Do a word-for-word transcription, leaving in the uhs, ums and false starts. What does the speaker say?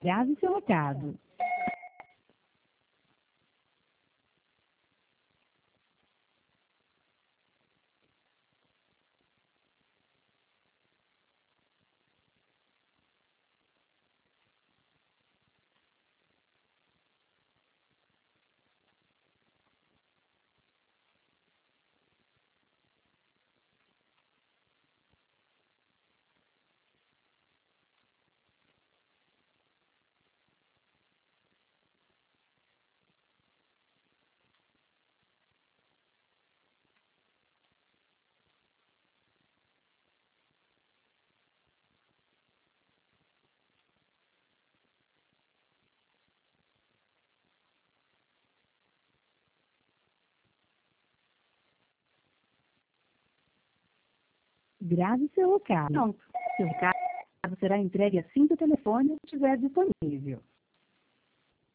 Grave seu recado. Grave seu recado. Pronto. Seu recado será entregue assim que o telefone estiver disponível.